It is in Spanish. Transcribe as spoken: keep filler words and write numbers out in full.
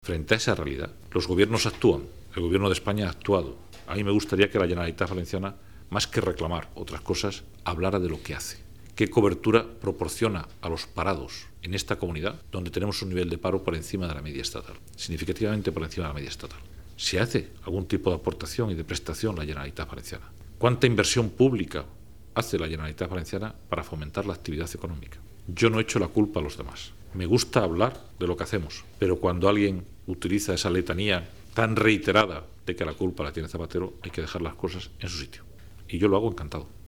Frente a esa realidad, los gobiernos actúan. El gobierno de España ha actuado. A mí me gustaría que la Generalitat Valenciana, más que reclamar otras cosas, hablara de lo que hace. ¿Qué cobertura proporciona a los parados en esta comunidad, donde tenemos un nivel de paro por encima de la media estatal, significativamente por encima de la media estatal? ¿Se hace algún tipo de aportación y de prestación la Generalitat Valenciana? ¿Cuánta inversión pública hace la Generalitat Valenciana para fomentar la actividad económica? Yo no echo la culpa a los demás. Me gusta hablar de lo que hacemos, pero cuando alguien utiliza esa letanía tan reiterada de que la culpa la tiene Zapatero, hay que dejar las cosas en su sitio. Y yo lo hago encantado.